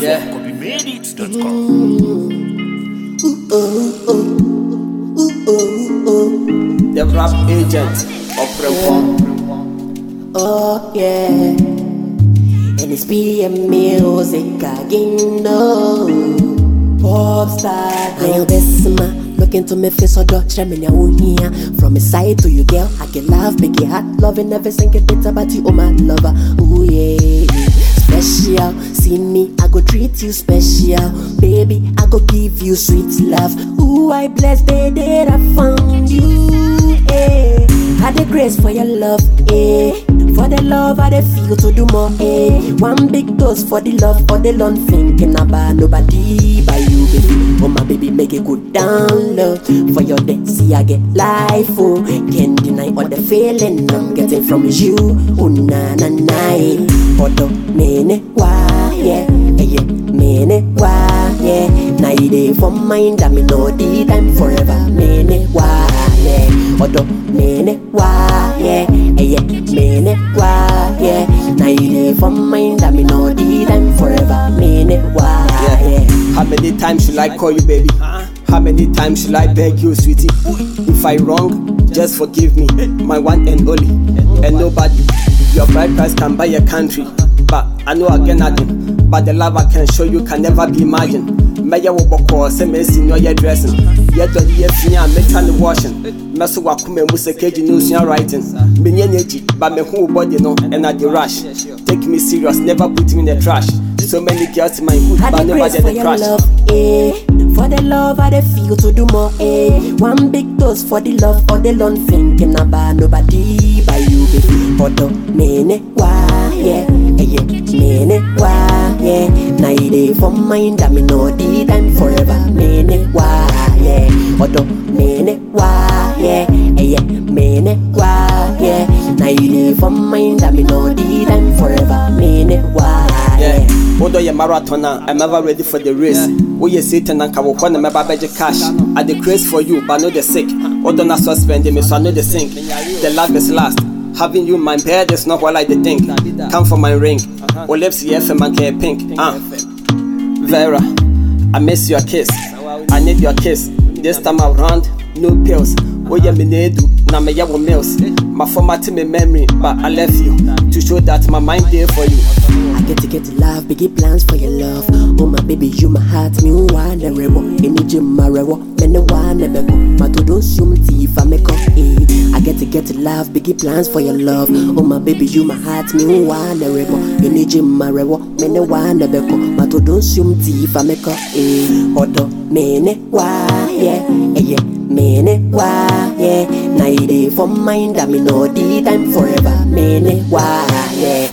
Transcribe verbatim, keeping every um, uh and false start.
Yeah. copy made it dot com. The rap agent of Reform. Oh yeah, and it's P M music again, no. Pop star, I am best man. Look into me face or Dutch, I'm in your here. From his side to you, girl, I can laugh, make it hot, loving never sing it better, but you, oh my lover, ooh yeah. Special, see me, I go treat you special. Baby, I go give you sweet love. Ooh, I bless the day that I found you, eh. Had the grace for your love, eh. For the love I the feel to do more, eh. One big dose for the love, for the long thinking about nobody but you, baby. Oh my baby, make it good down low. For your day, see I get life, oh. Can't deny all the feeling I'm getting from you. Oh na na na, eh. Odo mene wa, yeah, eh, yeah. Mene wa, yeah. Now you dey for mind that me know the time forever. Mene wa, yeah. Odo mene wa, yeah, eh, yeah. Mene wa, yeah. Now you dey for mind that me know the time forever. Mene wa, yeah. How many times should I call you baby? How many times should I beg you, sweetie? If I wrong, just forgive me, my one and only, and nobody. Your bride price can buy a country, but I know I get nothing. But the love I can show you can never be imagined. Maya wo boko se me si no ye dressing. Ye do ye fia me tan washing. Me so wakume mu se keji no sua writing. Me nye neji, but me who body no and I the rush. Take me serious, never put me in the trash. So many girls in my hood, but never get the crash. Love, eh. For the love I the feel to do more, eh. One big dose for the love, for the long thinking about nobody but you, baby. Odo mene wa, yeah, eh, yeah. Mene wa, yeah. Now you dey for mind that me know the time forever. Mene wa, yeah. Odo mene wa, yeah, eh, yeah. Mene wa, yeah. Now you dey for mind that me know the time forever. Mene wa, yeah. Odo ye marathoner, I'm ever ready for the race. Oh ye Satan and kawo kwana me babeje cash. I the craze for you, but not the sick. Odo na suspend me, so I know the sink. The love is last. Having you in my bed is not what I did think. Come for my ring. Oh lips F M and K pink. Ah, Vera, I miss your kiss. I need your kiss. This time around, no pills. Oh yeah, me nedu, na me yawo mills. My formatting me memory, but I left you to show that my mind there for you. I get to get to love, biggie plans for your love. Oh my baby, you my heart, me one the rebel. Any gym my rebel, men the one the beko. My to don't assume if I make up in. I get to get to love, biggie plans for your love. Oh my baby, you my heart, me one the rebel. Any gym my rebel, men the one the beko. My to don't assume if I make up in. Odo mene wa, yeah, eh, yeah. Mene wa, yeah. Now you dey for mind that me know the time forever. Mene wa, yeah.